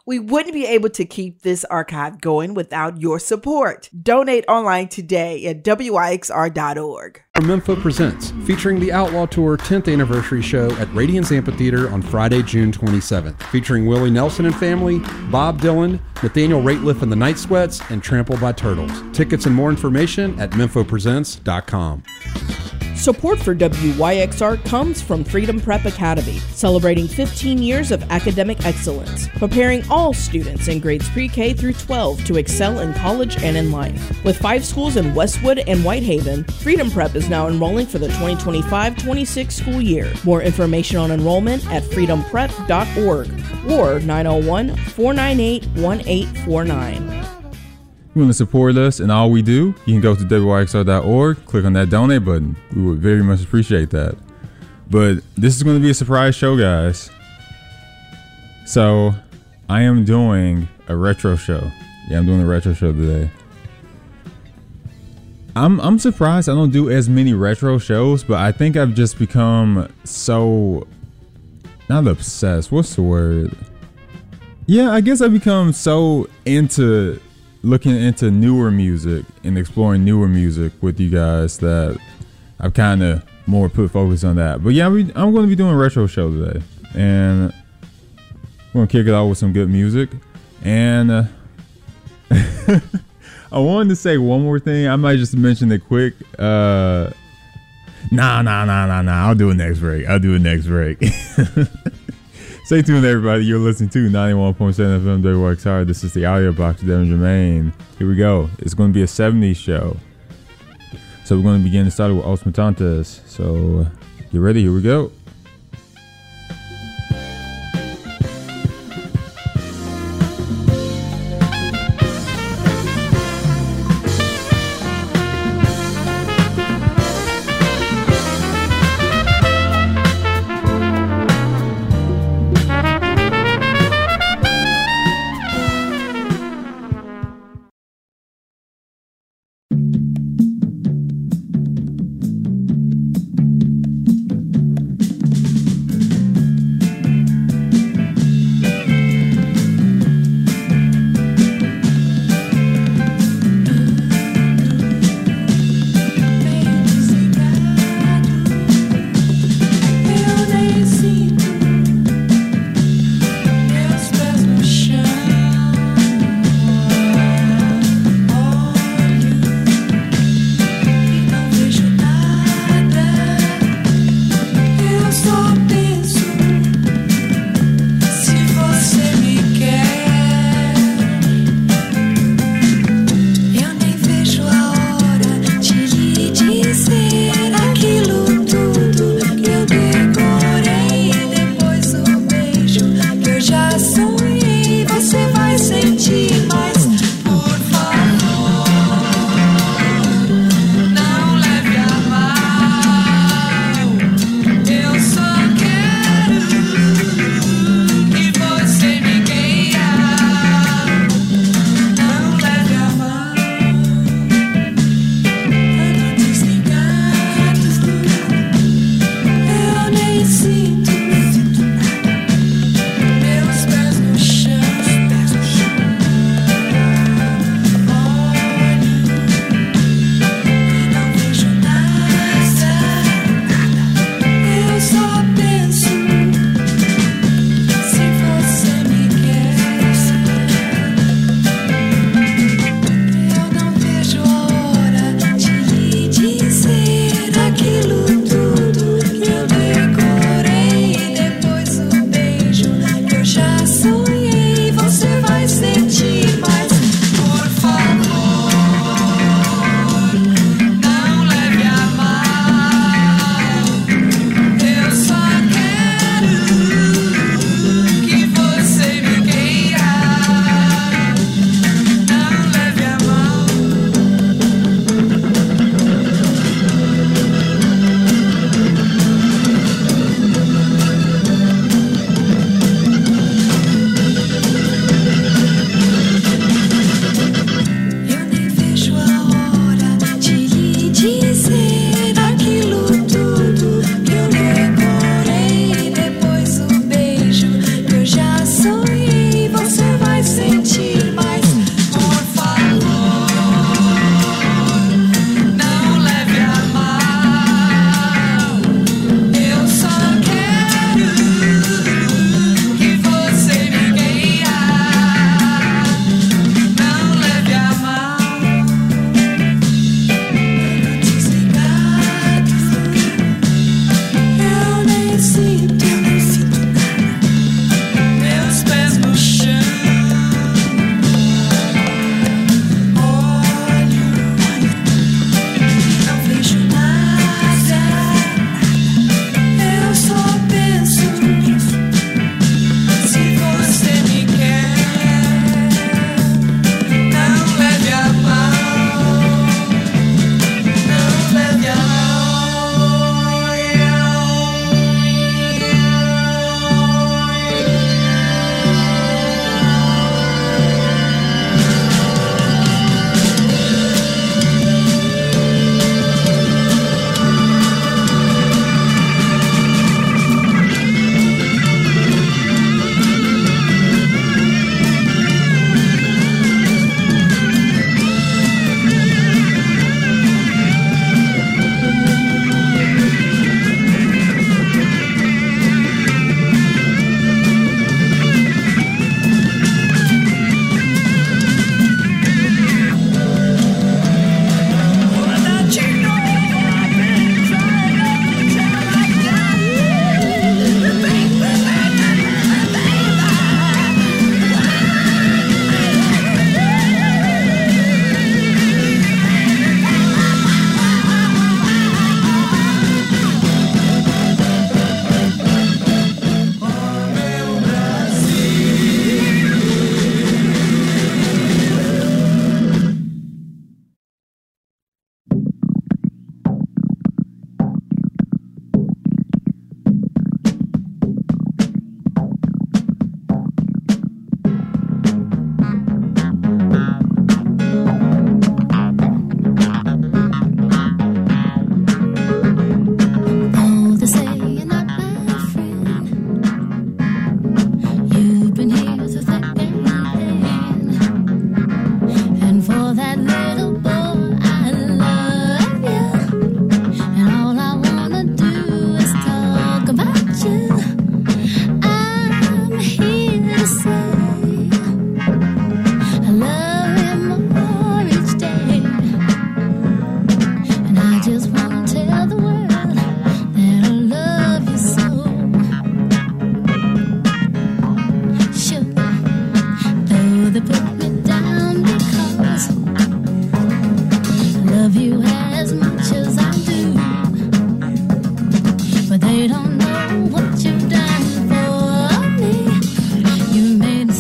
We wouldn't be able to keep this archive going without your support. Donate online today at wyxr.org. Mempho Presents, featuring the Outlaw Tour 10th anniversary show at Radiance Amphitheater on Friday, June 27th, featuring Willie Nelson and Family, Bob Dylan, Nathaniel Rateliff and the Night Sweats, and Trampled by Turtles. Tickets and more information at memphopresents.com. Support for WYXR comes from Freedom Prep Academy, celebrating 15 years of academic excellence, preparing all students in grades pre-K through 12 to excel in college and in life. With 5 schools in Westwood and Whitehaven, Freedom Prep is now enrolling for the 2025-26 school year. More information on enrollment at freedomprep.org or 901-498-1849. You want to support us and all we do, you can go to wyxr.org, click on that donate button. We would very much appreciate that. But this is going to be a surprise show, guys. So I am doing a retro show. Yeah, I'm doing a retro show today. I'm surprised I don't do as many retro shows, but I think I've just become so, not obsessed, what's the word? Yeah, I guess I've become so into looking into newer music and exploring newer music with you guys that I've kind of more put focus on that. But yeah, I'm going to be doing a retro show today, and we're going to kick it off with some good music. And I wanted to say one more thing. I might just mention it quick. Nah. I'll do it next break. Stay tuned, everybody. You're listening to 91.7 FM WYXR. This is the Audio Box with Devin Jermaine. Here we go. It's going to be a 70s show. So we're going to begin started with Os Mutantes. So get ready. Here we go.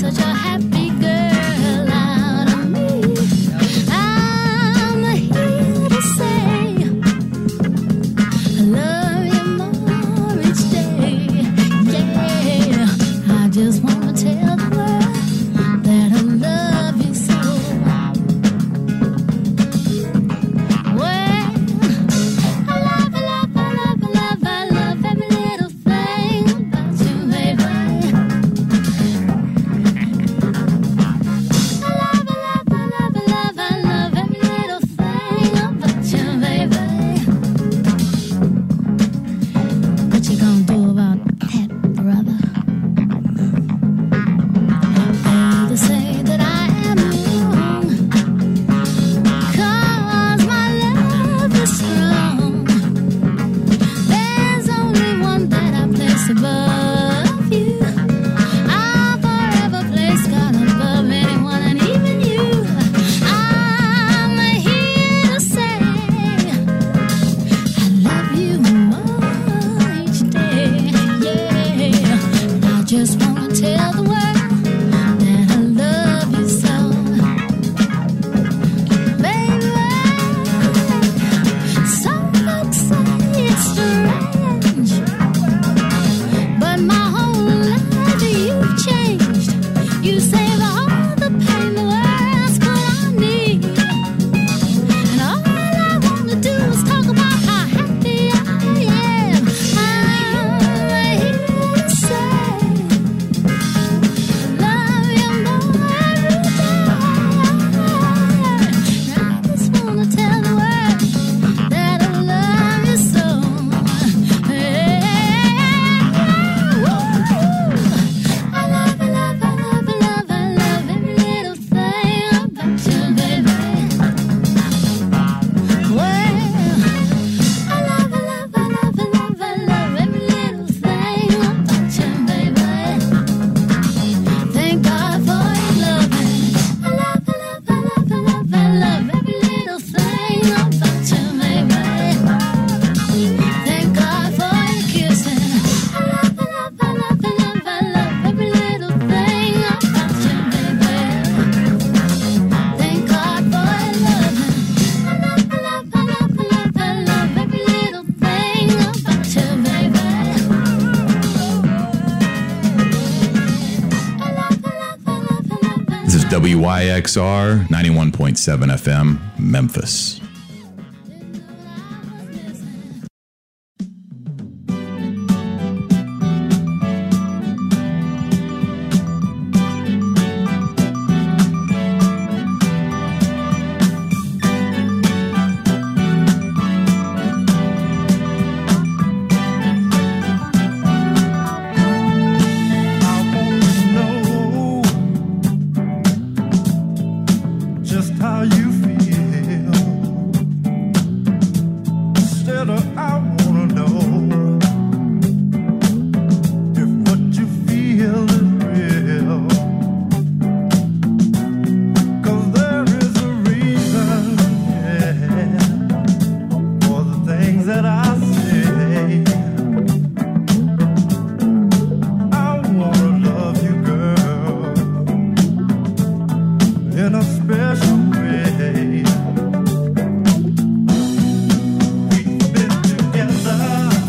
such a happy girl out of me. I'm here to say I love you more each day. Yeah, I just wanna tell the world that I love you so. Well, I love, I love, I love, I love, I love every little thing about you, baby. I love, I love, I love, I love, I love every little thing about you, baby. What you gonna do about that, brother? They say that I am wrong, 'cause my love is strong. There's only one that I place above you. I'll forever place God above anyone and even you. I'm here to say I love you more each day. Yeah, I just wanna tell the world that I love you so, baby. Some folks say it's strange, but my whole life you've changed. You save all the pain the world's gonna need, and all I wanna do is talk about how happy I am. I'm here to say love you more every day. I just wanna tell the world that I love you so. I love, I love, I love, I love, I love every little thing about you, baby. Well, I love, I love, I love, I love, I love every little thing about you, baby. Thank God for your loving. I love, I love, I love, I love, I love every little thing about you, baby. Thank God for your kissing. I love, I love, I love, I love, I love every little thing about you, baby. Thank God for your loving. I love, I love, I love, I love, I love every little thing about you, baby. This is WYXR 91.7 FM, Memphis. Just how you feel. Instead of I wanna know if what you feel is real. 'Cause there is a reason, yeah, for the things that I say. I wanna love you, girl, in a special way. We've been together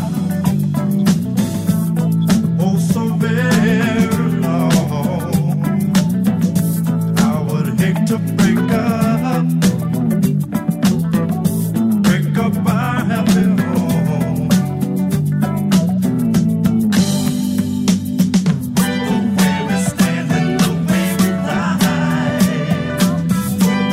oh so very long. I would hate to break up our happy home. The way we stand and the way we ride,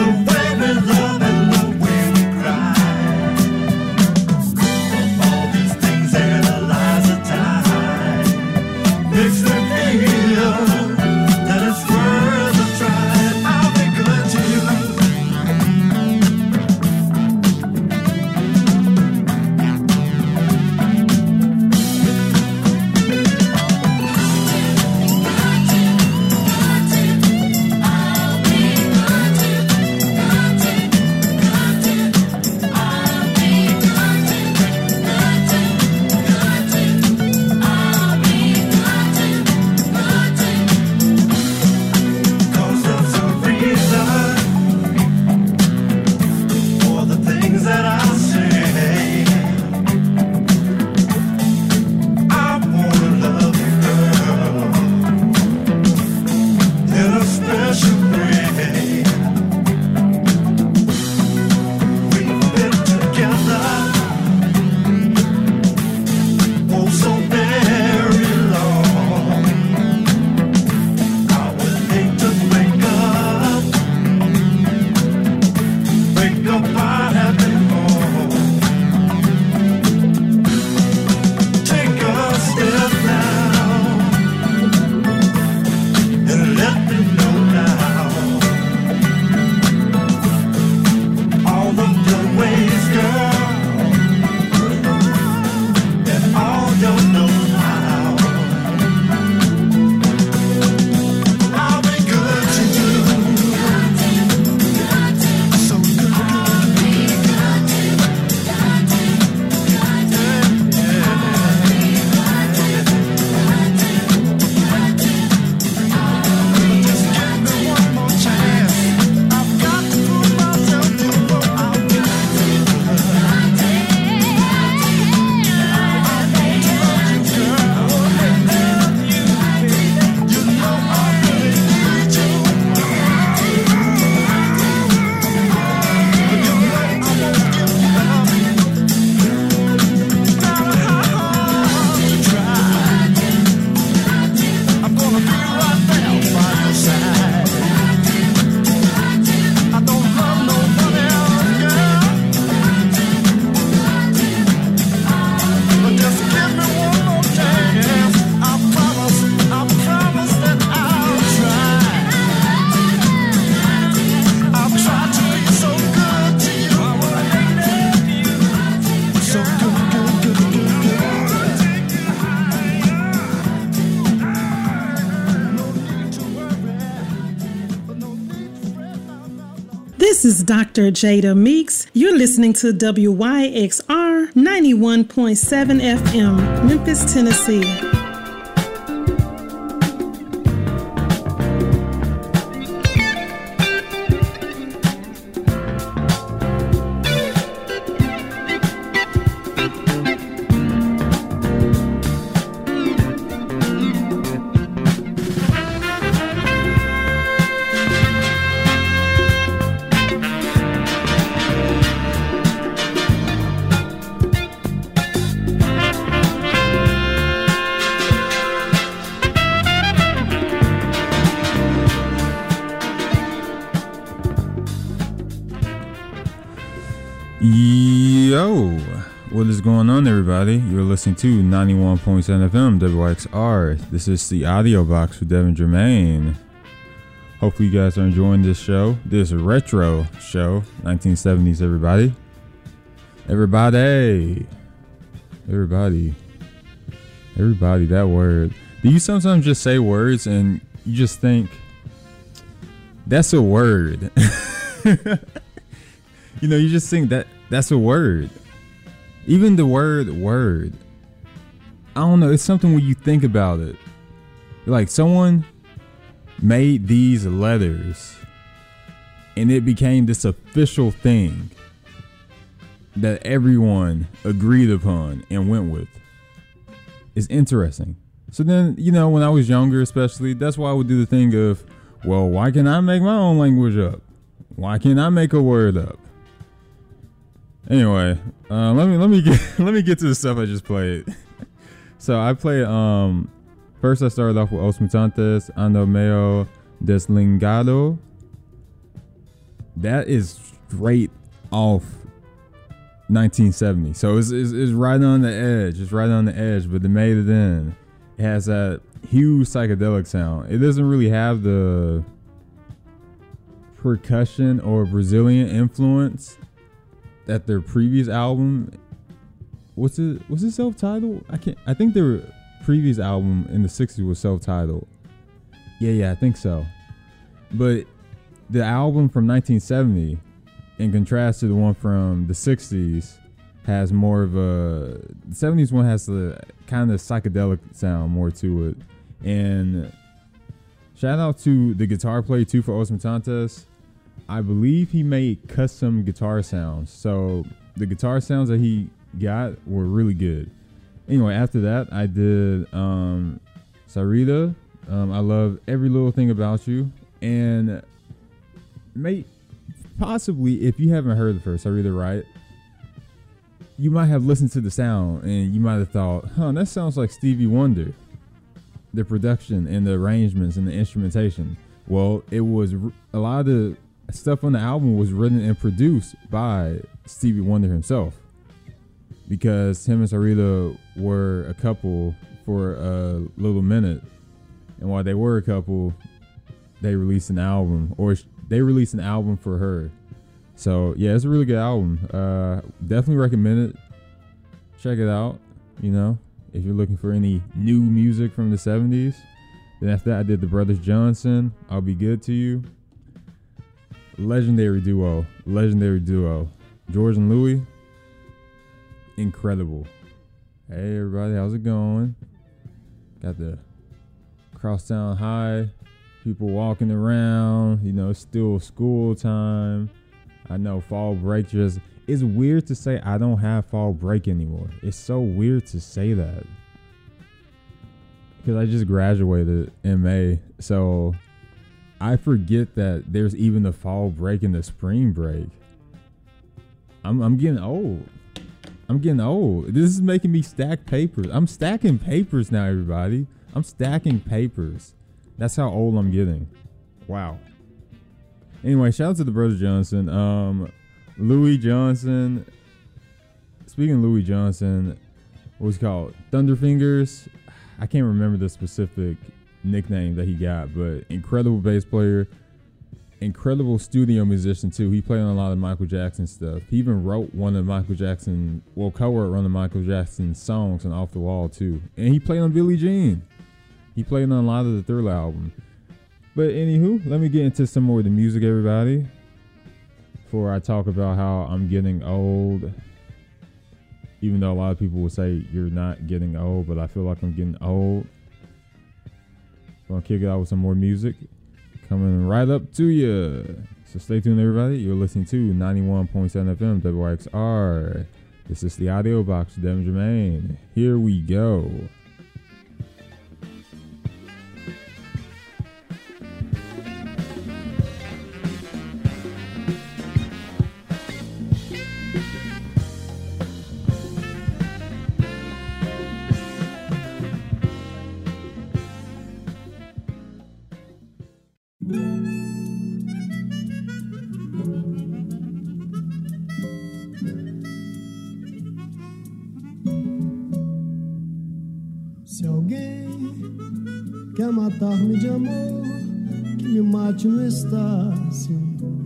This is Dr. Jada Meeks. You're listening to WYXR 91.7 FM, Memphis, Tennessee. Yo, what is going on, everybody? You're listening to 91.7 FM WXR. This is the audio box with Devin Germain. Hopefully you guys are enjoying this show, this retro show, 1970s, everybody. Everybody, that word. Do you sometimes just say words and you just think, that's a word? You know, you just think that's a word. Even the word. I don't know. It's something when you think about it. Like someone made these letters and it became this official thing that everyone agreed upon and went with. It's interesting. So then, you know, when I was younger especially, that's why I would do the thing of, well, why can't I make my own language up? Why can't I make a word up? Anyway, let me get to the stuff I just played. So I played first I started off with Os Mutantes, Ando Medio Deslingado. That is straight off 1970. So it's right on the edge. It's right on the edge, but they made it in. It has that huge psychedelic sound. It doesn't really have the percussion or Brazilian influence that their previous album, was it self-titled? I think their previous album in the 60s was self-titled. Yeah, I think so. But the album from 1970, in contrast to the one from the 60s, has more of a, the 70s one has the kind of psychedelic sound more to it. And shout out to the guitar player too for Os Mutantes. I believe he made custom guitar sounds. So the guitar sounds that he got were really good. Anyway, after that, I did Sarita. I love every little thing about you. And possibly, if you haven't heard the first Sarita, right, you might have listened to the sound and you might have thought, that sounds like Stevie Wonder. The production and the arrangements and the instrumentation. Well, it was a lot of the stuff on the album was written and produced by Stevie Wonder himself, because him and Sarita were a couple for a little minute, and while they were a couple, they released an album, or they released an album for her. So yeah, it's a really good album. Definitely recommend it. Check it out. You know, if you're looking for any new music from the 70s. Then after that, I did the Brothers Johnson, I'll Be Good to You. Legendary duo. George and Louis, incredible. Hey everybody, how's it going? Got the Crosstown High, people walking around, you know, it's still school time. I know fall break just, it's weird to say I don't have fall break anymore. It's so weird to say that, because I just graduated in May, so I forget that there's even the fall break and the spring break. I'm getting old. This is making me stack papers. I'm stacking papers now, everybody. I'm stacking papers. That's how old I'm getting. Wow. Anyway, shout out to the Brothers Johnson. Louis Johnson. Speaking of Louis Johnson, what was he called? Thunderfingers. I can't remember the specific nickname that he got, but incredible bass player, incredible studio musician too. He played on a lot of Michael Jackson stuff. He even wrote co-wrote one of Michael Jackson's songs on Off the Wall too. And he played on Billie Jean. He played on a lot of the Thriller album. But anywho, let me get into some more of the music, everybody. before I talk about how I'm getting old, even though a lot of people will say you're not getting old, but I feel like I'm getting old. I'm gonna kick it out with some more music coming right up to you. So stay tuned, everybody. You're listening to 91.7 FM WYXR. This is the Audio Box with Devin Jermaine. Here we go. Se alguém quer matar-me de amor, que me mate no Estácio,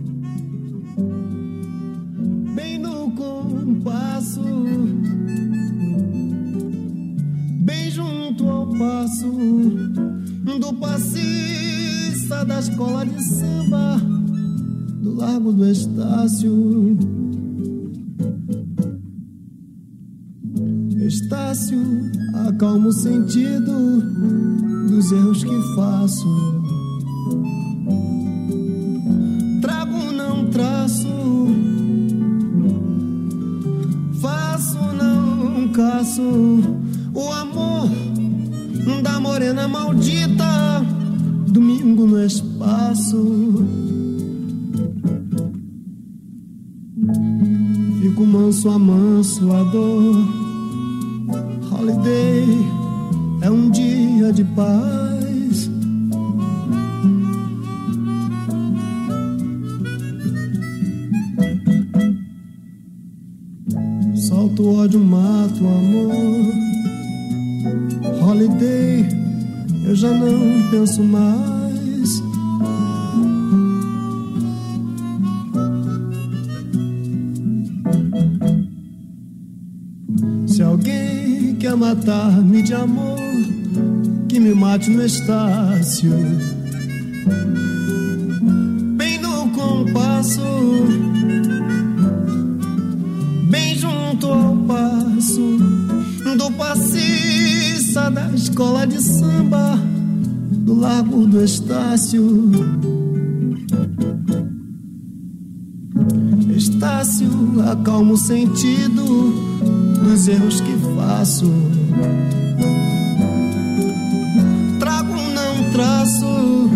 bem no compasso, bem junto ao passo do passista da escola de samba do Largo do Estácio. Estácio, acalma o sentido dos erros que faço. Trago, não traço, faço, não caço. O amor da morena maldita, domingo no espaço. Fico manso, amanso a dor. Holiday é um dia de paz. Solto o ódio, mato o amor. Holiday, eu já não penso mais. Se alguém quer matar-me de amor, que me mate no Estácio, bem no compasso, bem junto ao passo do passista da escola de samba do Largo do Estácio. Estácio, acalma o sentido dos erros que faço. Trago, não traço,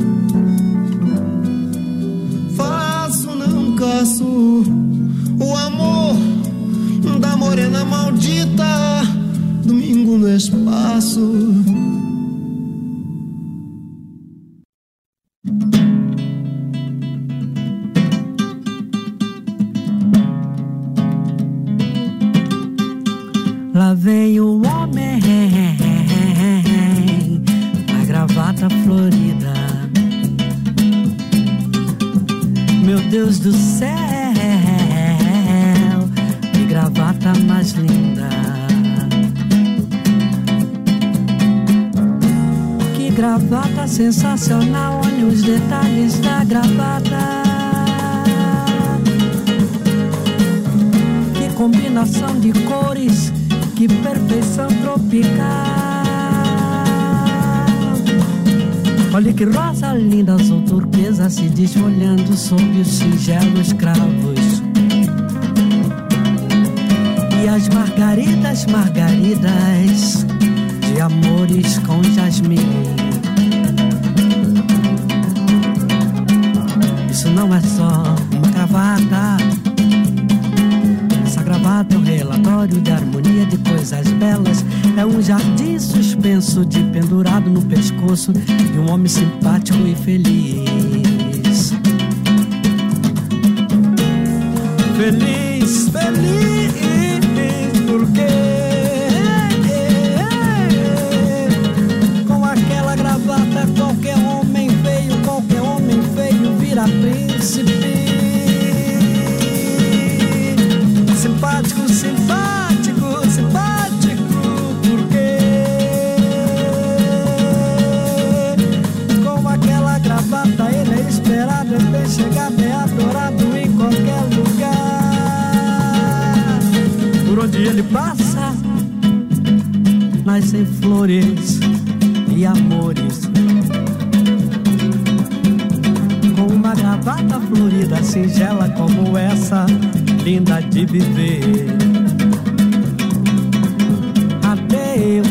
faço, não caço. O amor da morena maldita, domingo no espaço. Lá vem o homem, a gravata florida. Meu Deus do céu, que gravata mais linda. Que gravata sensacional, olha os detalhes da gravata. Que combinação de cores, que perfeição tropical. Olha que rosa linda, azul turquesa, se desfolhando sob os singelos cravos. E as margaridas, margaridas de amores com jasmim. Isso não é só uma gravata. Essa gravata é um relatório de harmonia de coisas belas. É um jardim suspenso de pendurado no pescoço de um homem simpático e feliz. Feliz, feliz, porque com aquela gravata qualquer homem feio vira príncipe. Simpático, simpático, simpático, porque com aquela gravata ele é esperado, é bem chegado, é adorado em qualquer lugar. ele passa, nascem flores e amores. Com uma gravata florida, singela como essa, linda de viver. Adeus.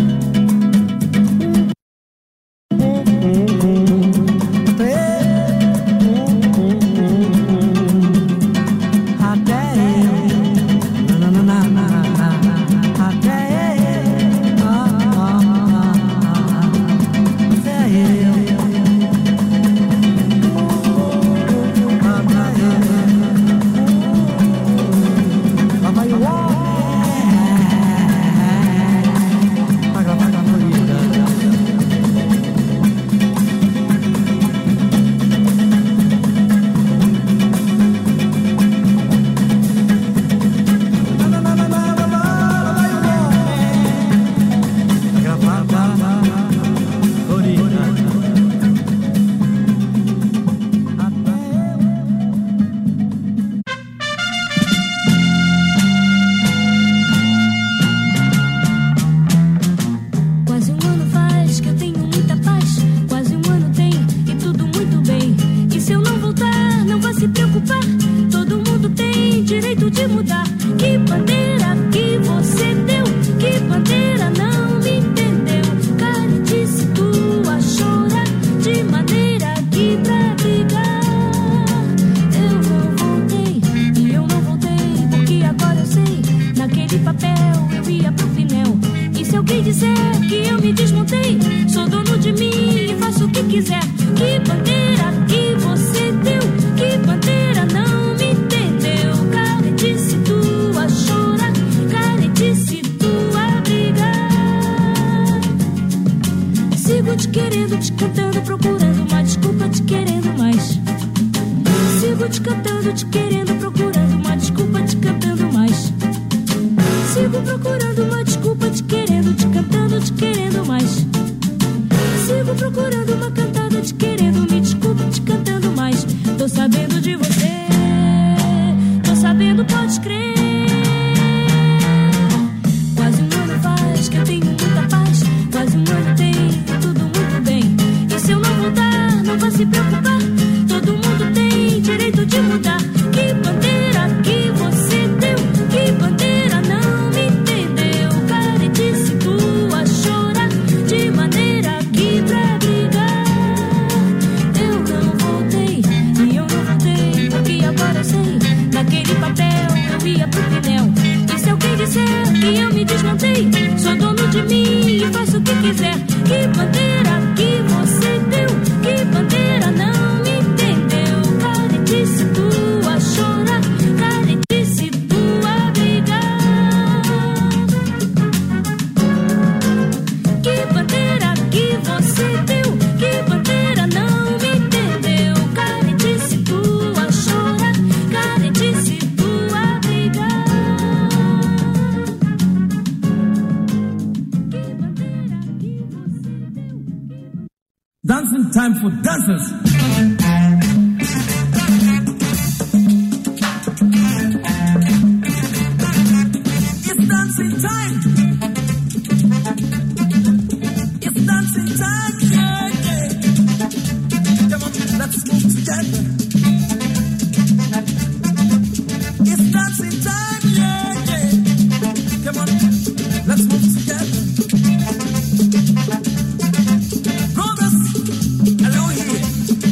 Dancing time for dancers. It's dancing time. It's dancing time. Yeah, yeah. Come on, let's move together. It's dancing time. Yeah, yeah. Come on, let's move together. Brothers, hello here.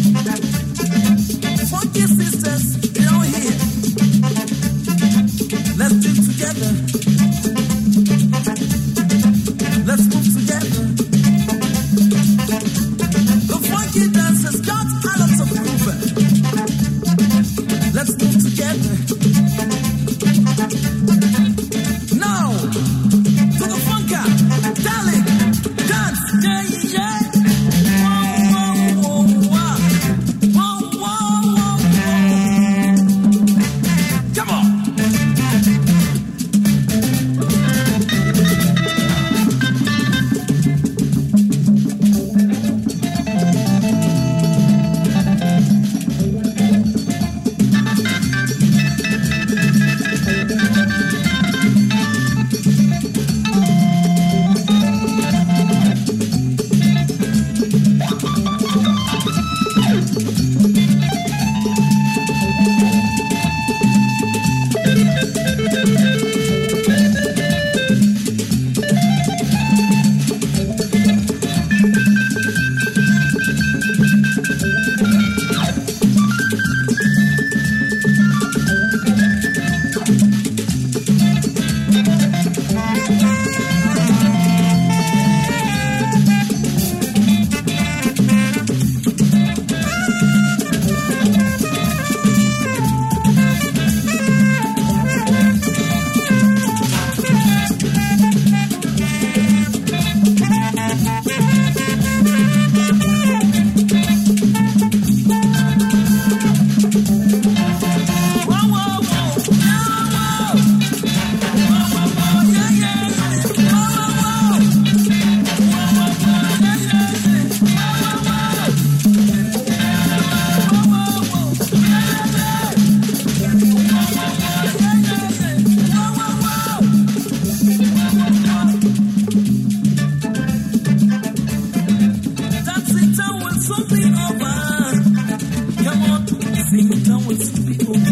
Dancing town will soon be over.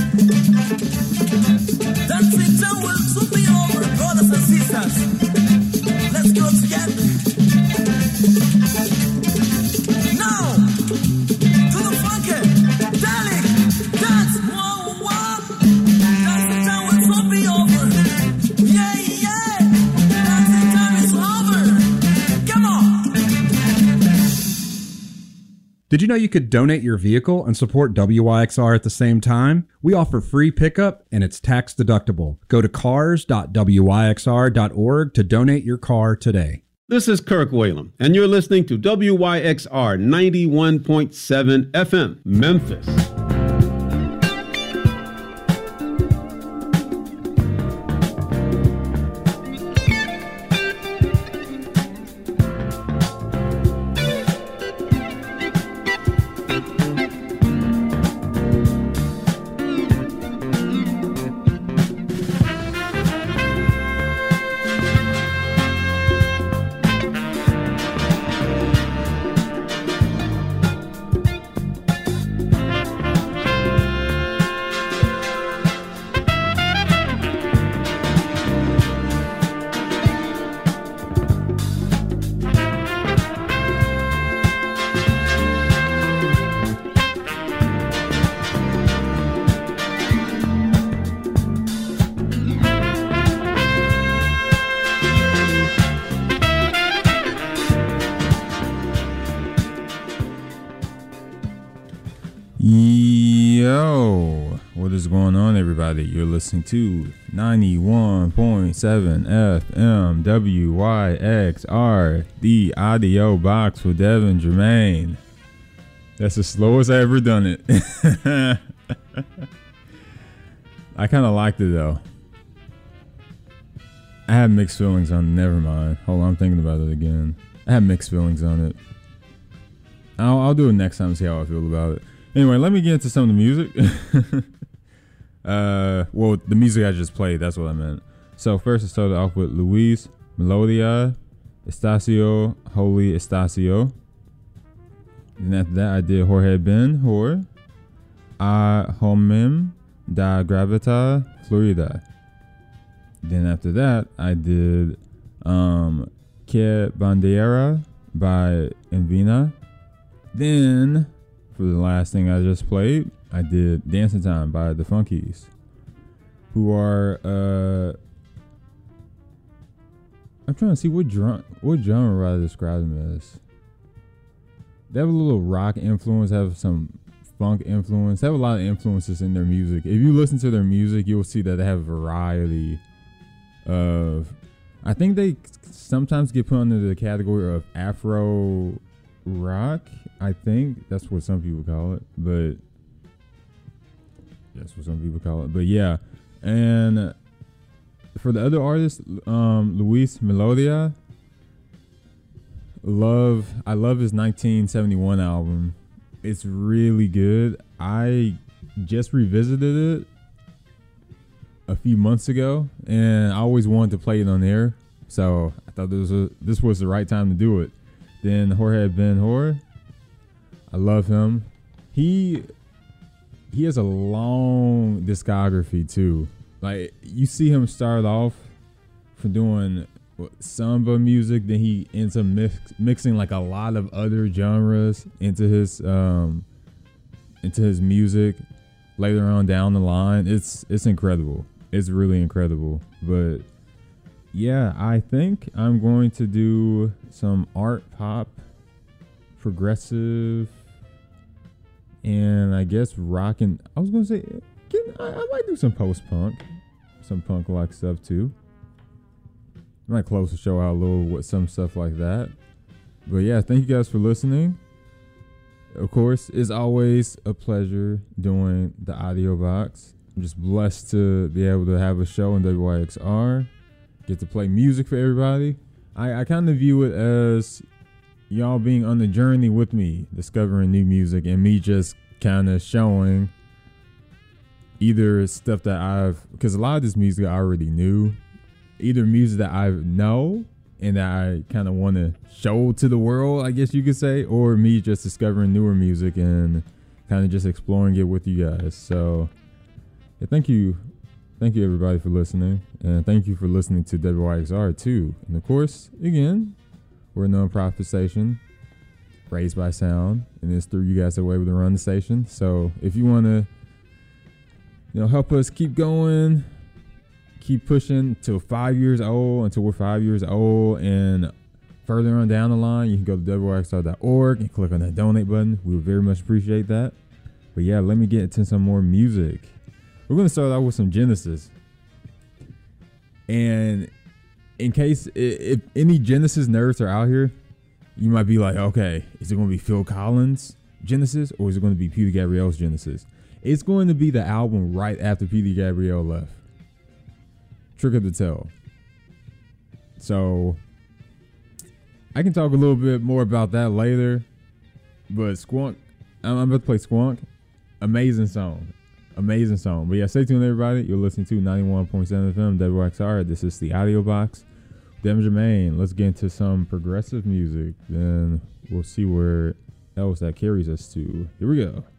Dancing town will soon be over, brothers and sisters. Let's go together. Now, to the funky, darling, dance, whoa, whoa. Dancing town will soon be over. Yeah, yeah. Dancing time is over. Come on. Did you know you could donate your vehicle and support WYXR at the same time? We offer free pickup and it's tax deductible. Go to cars.wyxr.org to donate your car today. This is Kirk Whalum, and you're listening to WYXR 91.7 FM, Memphis. Yo, what is going on, everybody? You're listening to 91.7 FM WYXR, the audio box with Devin Jermaine. That's the slowest I ever done it. I kind of liked it though. I had mixed feelings on it. Never mind. Hold on, I'm thinking about it again. I had mixed feelings on it. I'll do it next time and see how I feel about it. Anyway, let me get into some of the music. Well, the music I just played, that's what I meant. So first I started off with Luis Melodia, Estacio, Holy Estacio. And after that I did Jorge Ben Hor, A Homem da Gravita Florida. Then after that I did Que Bandeira by Envina. Then for the last thing I just played, I did Dancing Time by the Funkies, who are I'm trying to see what genre would I describe them as. They have a little rock influence, have some funk influence. They have a lot of influences in their music. If you listen to their music, you'll see that they have a variety of, I think they sometimes get put under the category of Afro rock. I think that's what some people call it, but yeah. And for the other artist, Luis Melodia, I love his 1971 album. It's really good. I just revisited it a few months ago, and I always wanted to play it on air, so I thought this was the right time to do it. Then Jorge Ben Hor, I love him. He has a long discography too. Like, you see him start off for doing samba music, then he ends up mixing like a lot of other genres into his music later on down the line. It's incredible. It's really incredible. But yeah, I think I'm going to do some art pop, progressive, and I guess rock, and I was going to say, I might do some post-punk, some punk-like stuff too. I might close the show out a little with some stuff like that. But yeah, thank you guys for listening. Of course, it's always a pleasure doing the audio box. I'm just blessed to be able to have a show in WYXR, get to play music for everybody. I kind of view it as y'all being on the journey with me, discovering new music, and me just kind of showing either stuff that because a lot of this music I already knew, either music that I know and that I kind of want to show to the world, I guess you could say, or me just discovering newer music and kind of just exploring it with you guys. So yeah, thank you everybody for listening, and thank you for listening to WYXR too. And of course, again, we're a non-profit station raised by sound, and it's through you guys that we're able to run the station. So if you want to, help us keep going, keep pushing till 5 years old, until we're 5 years old, and further on down the line, you can go to WYXR.org and click on that donate button. We would very much appreciate that. But yeah, let me get into some more music. We're going to start out with some Genesis. And in case if any Genesis nerds are out here, you might be like, okay, is it going to be Phil Collins' Genesis, or is it going to be Peter Gabriel's Genesis? It's going to be the album right after Peter Gabriel left. Trick of the Tail. So I can talk a little bit more about that later. But Squonk, I'm about to play Squonk. Amazing song. But yeah, stay tuned, everybody. You're listening to 91.7 FM WXR. This is the Audio Box. Dem Jermaine. Let's get into some progressive music. Then we'll see where else that carries us to. Here we go.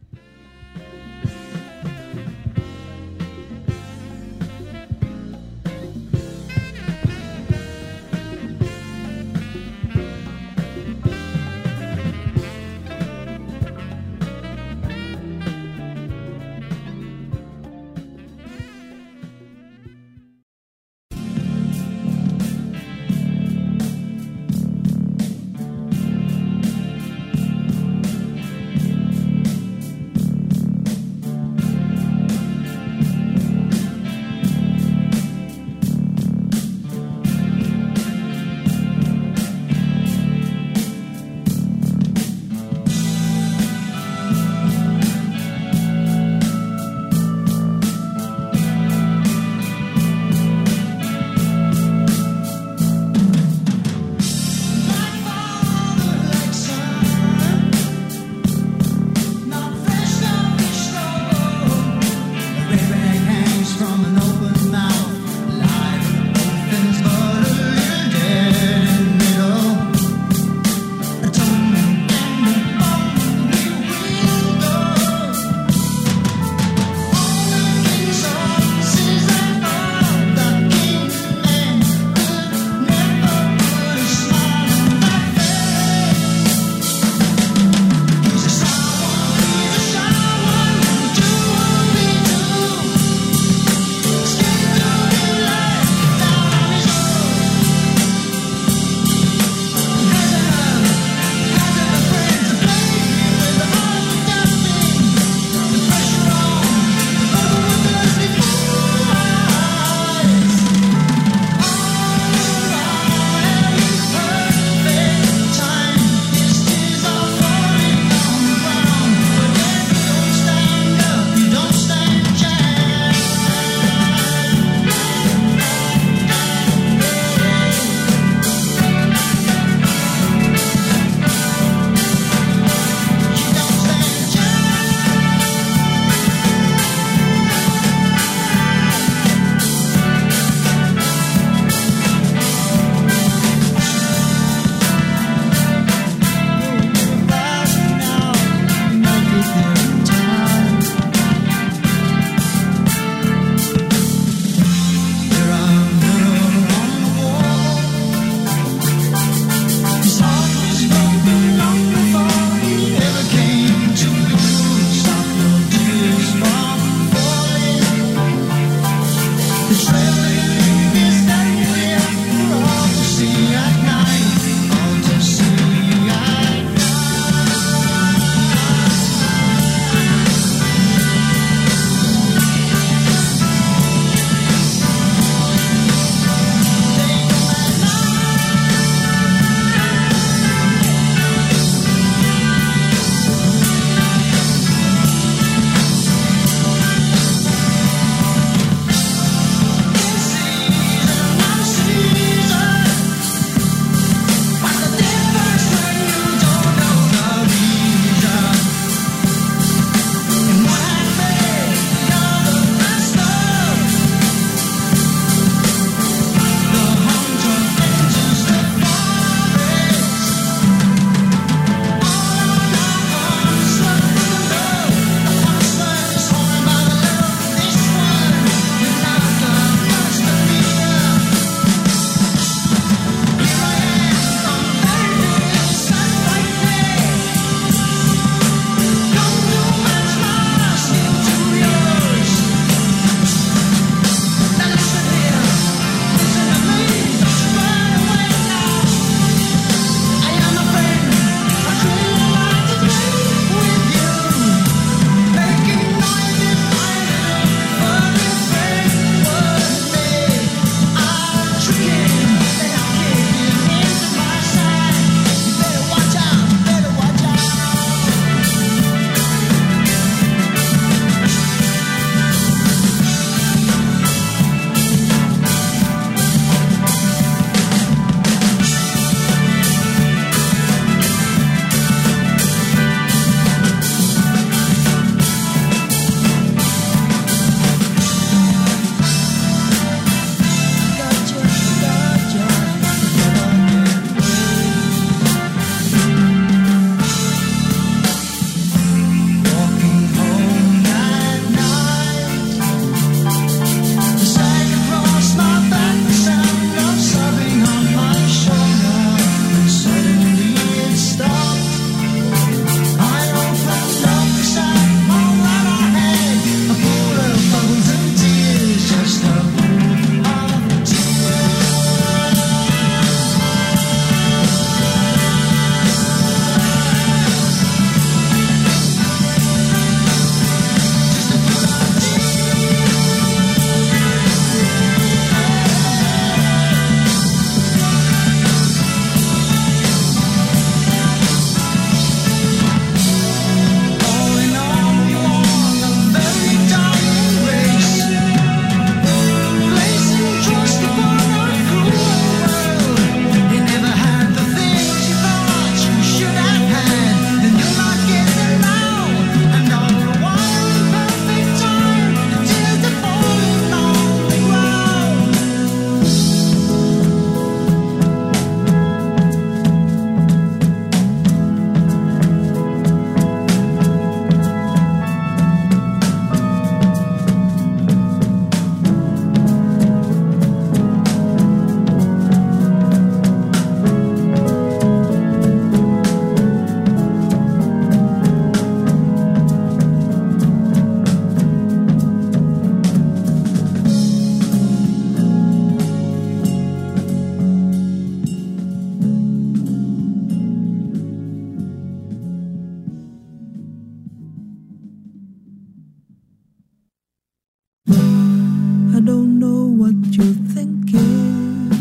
don't know what you're thinking.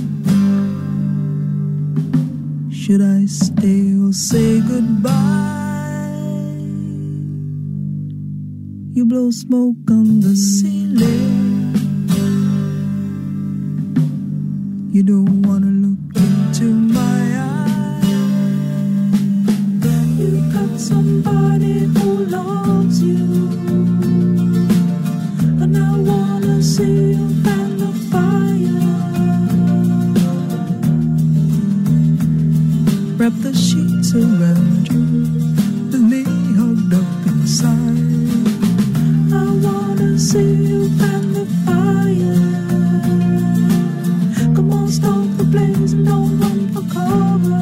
Should I stay or say goodbye? You blow smoke on the ceiling. You don't wanna look into my eyes. You got somebody who loves you, and I wanna see you fan the fire. Wrap the sheets around you, with me hugged up inside. I wanna see you fan the fire. Come on, start the blaze and don't run for cover.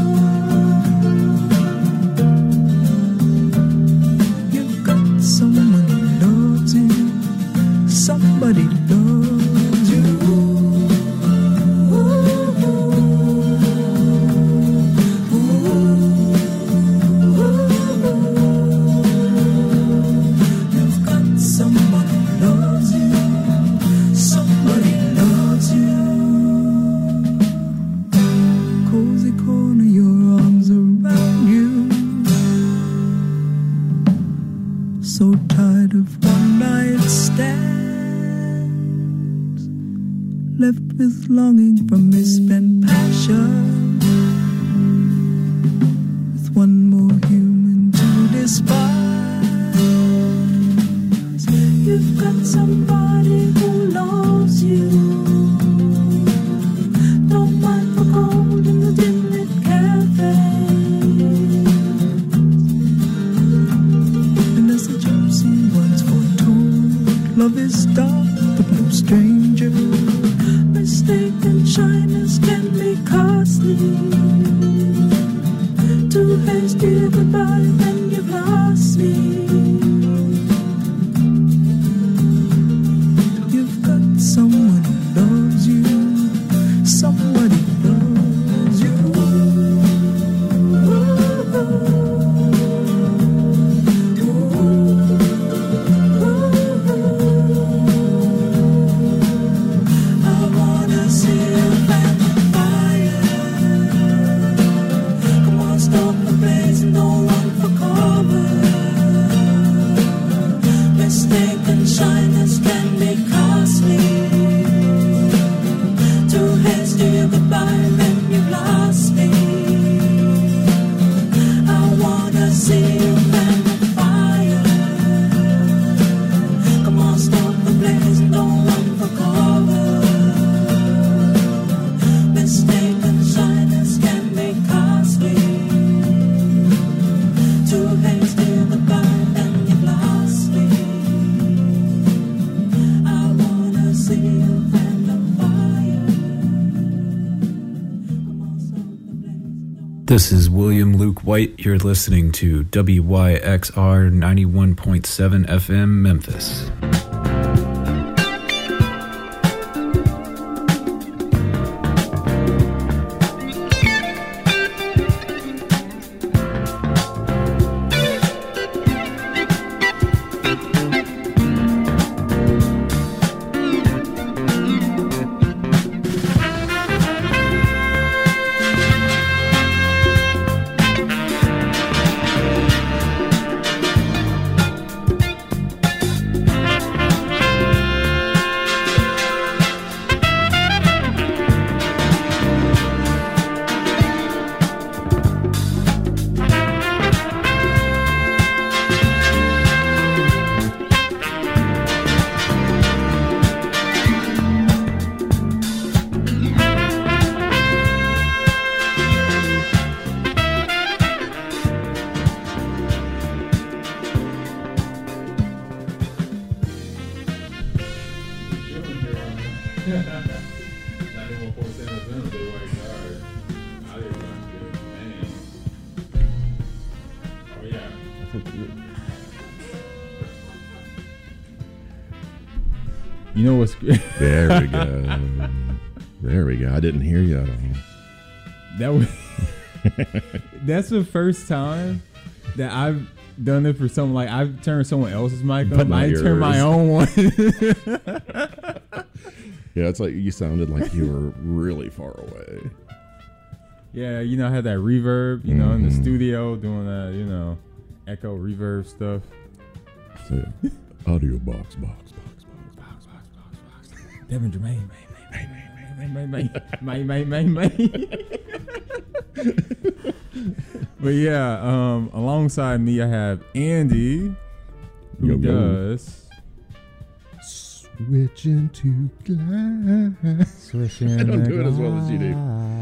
You've got someone who loves you. Somebody loves you. You've got someone who loves you. Somebody loves you. Cozy corner, your arms around you. So tired of one night stands, left with longing for misspent passion, with one more human to despise. You've got somebody who loves you. Don't mind the cold in the dim-lit cafe. And as the gypsy once foretold, love is dark but no stranger. Mistaken shyness can be costly. Too hasty a goodbye, then you've lost me. You've got someone who loves you. Somebody loves you. I wanna see you fan the fire. Come on, stop the blaze and don't run for cover. Mistaken shyness can be costly. Too hasty a goodbye, then you've lost me. I wanna see you fan the fire. Come on, stop the blaze and don't run for cover. Mistaken shyness can be costly. Too hasty a goodbye, then you've lost me. I wanna see you fan the fire. This is William Luke White. You're listening to WYXR 91.7 FM Memphis. You know what's There we go. There we go. I didn't hear you at all. That was that's the first time that I've done it for someone. Like I've turned someone else's mic But up. not I didn't turn my yours. own one. Yeah, it's like you sounded like you were really far away. Yeah, you know, I had that reverb, you know, in the studio doing that, you know, echo reverb stuff. So, audio box. Devin Jermaine, But yeah, alongside me, I have Andy, who does Switch into glass. Switching I don't do it as well as you do.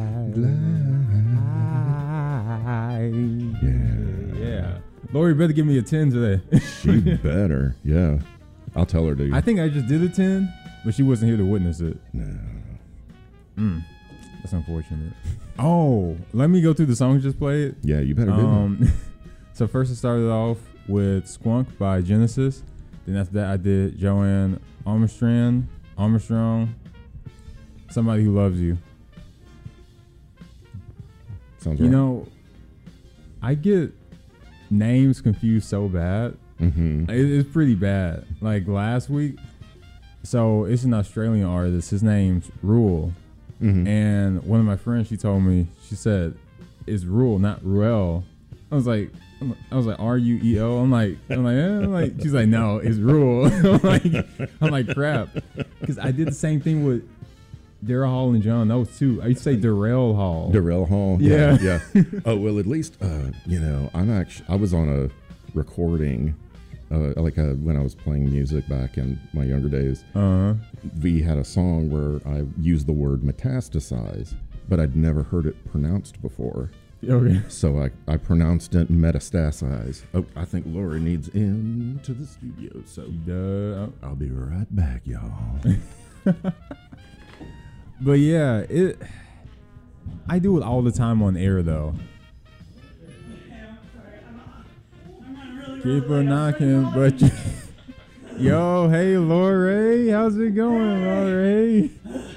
Yeah. Lori better give me a 10 today. She better. Yeah. I'll tell her to. I think I just did a 10, but she wasn't here to witness it. No. That's unfortunate. Oh, let me go through the songs just played. Yeah, you better do that. So first I started off with Squunk by Genesis. Then after that I did Joanne Armstrong, Somebody Who Loves You. Sounds You right. know, I get names confused so bad. It's pretty bad. Like last week, so it's an Australian artist. His name's Rule. And one of my friends, she told me, she said, it's Rule, not Ruel. I was like, R-U-E-O. I'm like, she's like, no, it's Rule. I'm like, crap. Because I did the same thing with Darrell Hall and John. That was two. I used to say Darrell Hall. Darrell Hall. Yeah. Oh, well, at least, you know, I was on a recording, when I was playing music back in my younger days. We had a song where I used the word metastasize, but I'd never heard it pronounced before. Okay. So I pronounced it metastasize. Oh, I think Laura needs into the studio, so I'll be right back, y'all. But yeah, I do it all the time on air though. Keep on knocking, but yo, hey Lori, how's it going, Lori?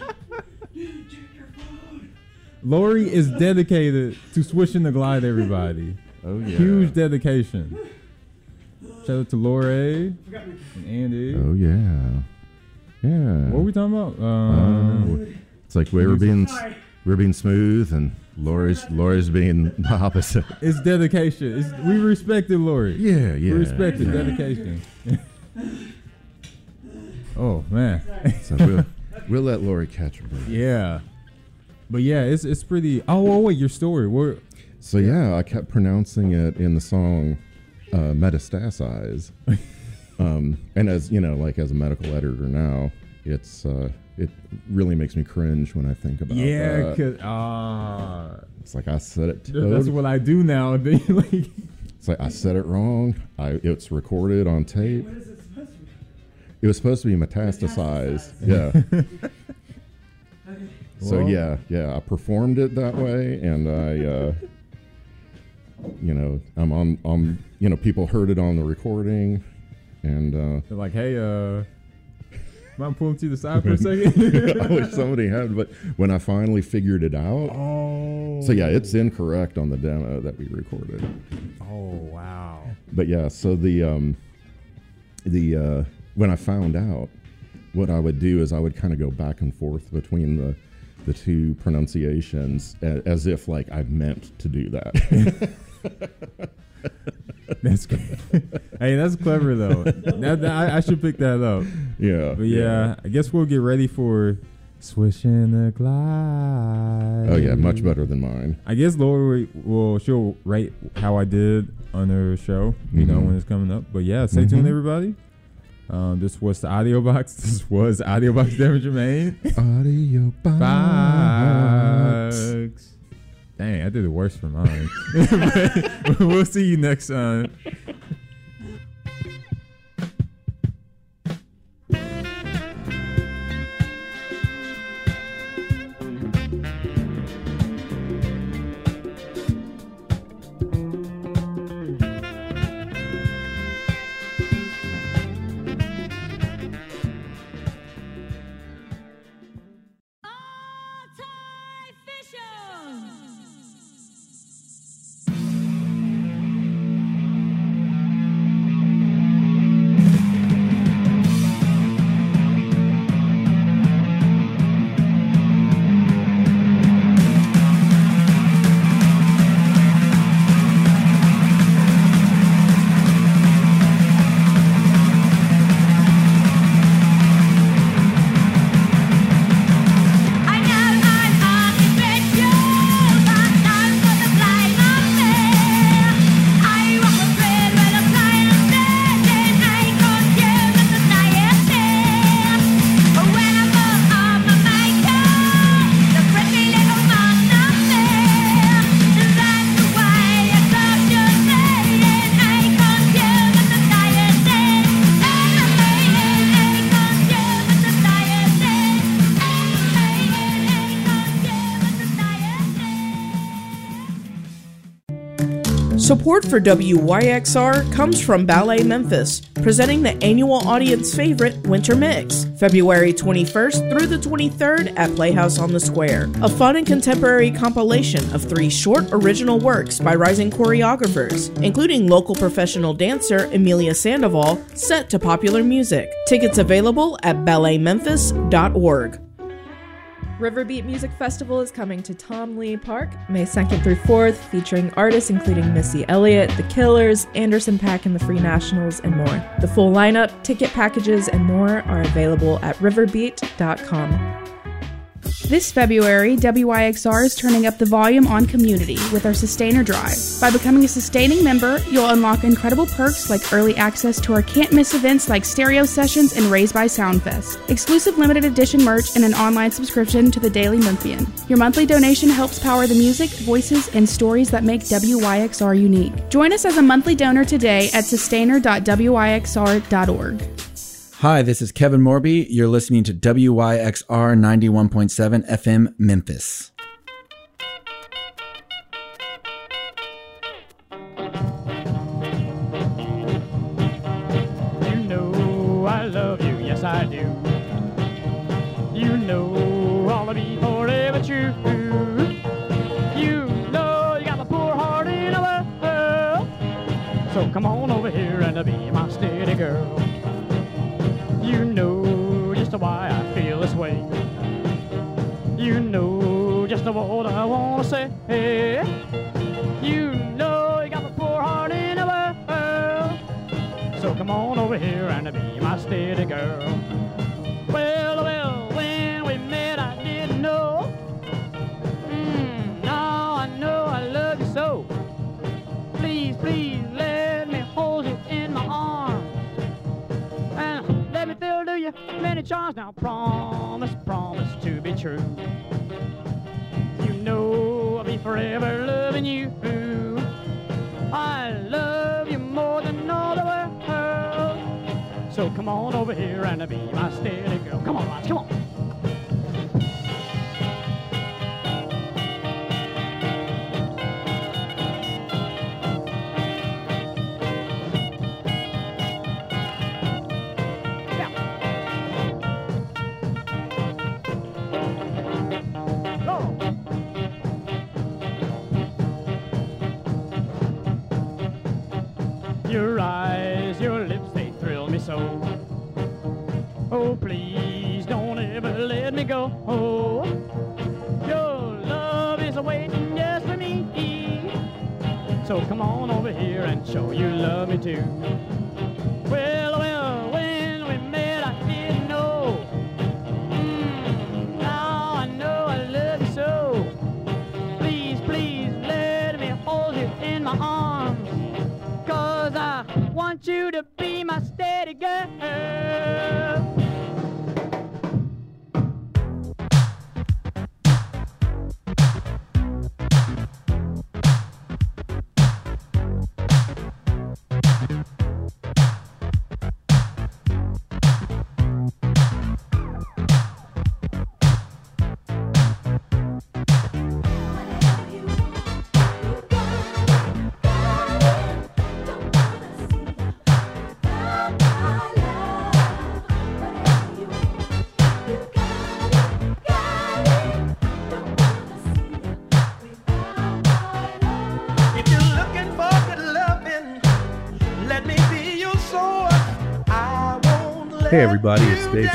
Lori is dedicated to switching the glide, everybody. Oh yeah, huge dedication. Shout out to Lori and Andy. Oh yeah. What were we talking about? It's like we were being smooth, and Lori's being the opposite. It's dedication. We respected Lori. Yeah. We respected dedication. Oh man. So we'll let Lori catch her breath. Yeah. But yeah, it's pretty. Oh wait, your story. So yeah, I kept pronouncing it in the song metastasize. And as you know, like as a medical editor now, it really makes me cringe when I think about yeah, that. It's like I said it. That's what I do now. It's like I said it wrong. It's recorded on tape. What is it supposed to be? It was supposed to be metastasize. Yeah. So yeah, I performed it that way, and I, I'm on, people heard it on the recording, and they're like, hey, mind pulling to the side for a second? I wish somebody had, but when I finally figured it out, so yeah, it's incorrect on the demo that we recorded. Oh wow! But yeah, so the when I found out, what I would do is I would kind of go back and forth between the two pronunciations as if like I meant to do that. That's hey, that's clever though. I should pick that up. Yeah. But yeah, I guess we'll get ready for Swishing the Glide. Oh yeah, much better than mine. I guess Lori she'll rate how I did on her show, you know, when it's coming up. But yeah, stay tuned, everybody. This was the Audio Box. This was Audio Box Devin Jermaine. Audio Box. Dang, I did it worse for mine. We'll see you next time. Support for WYXR comes from Ballet Memphis, presenting the annual audience favorite Winter Mix, February 21st through the 23rd at Playhouse on the Square. A fun and contemporary compilation of 3 short original works by rising choreographers, including local professional dancer Emilia Sandoval, set to popular music. Tickets available at balletmemphis.org. Riverbeat Music Festival is coming to Tom Lee Park May 2nd through 4th, featuring artists including Missy Elliott, The Killers, Anderson .Paak and the Free Nationals, and more. The full lineup, ticket packages, and more are available at riverbeat.com. This February, WYXR is turning up the volume on community with our Sustainer Drive. By becoming a sustaining member, you'll unlock incredible perks like early access to our can't-miss events like stereo sessions and Raised by Soundfest, exclusive limited edition merch, and an online subscription to the Daily Memphian. Your monthly donation helps power the music, voices, and stories that make WYXR unique. Join us as a monthly donor today at sustainer.wyxr.org. Hi, this is Kevin Morby. You're listening to WYXR 91.7 FM Memphis. You know I love you, yes I do. You know I'll be forever true. You know you got my poor heart in a world. So come on over here and be my steady girl. You know just why I feel this way. You know just what I want to say. You know you got my poor heart in a world. So come on over here and be my steady girl. Well, when we met I didn't know. Now I know I love you so. Please, please let me hold you in my arms. And let me fill to you many charms. Now promise, promise to be true. You know I'll be forever loving you. I love you more than all the world. So come on over here and be my steady girl. Come on, Lance, come on. Your eyes, your lips, they thrill me so. Oh, please don't ever let me go. Oh, your love is waiting just for me. So come on over here and show you love me too. Well, when we met I didn't know. Now I know I love you so. Please, please let me hold you in my arms. 'Cause I want you to be my steady girl. Hey everybody, it's Dave